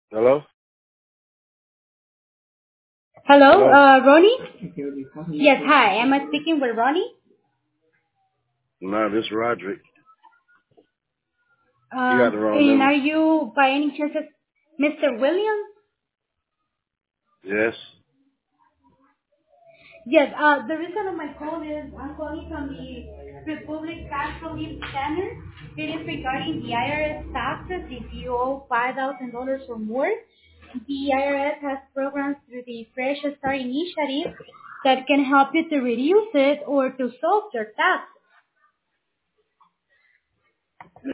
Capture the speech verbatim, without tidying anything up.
Hello? Hello, Hello? uh, Ronnie? Yes, hi. Am I speaking with Ronnie? No, this is Roderick. You got the Um, wrong and number. are you by any chance mister Williams? Yes. Yes, uh, the reason of my call is I'm calling from the Republic Tax Relief Center. It is regarding the I R S taxes. If you owe five thousand dollars or more, the I R S has programs through the Fresh Start Initiative that can help you to reduce it or to solve your tax.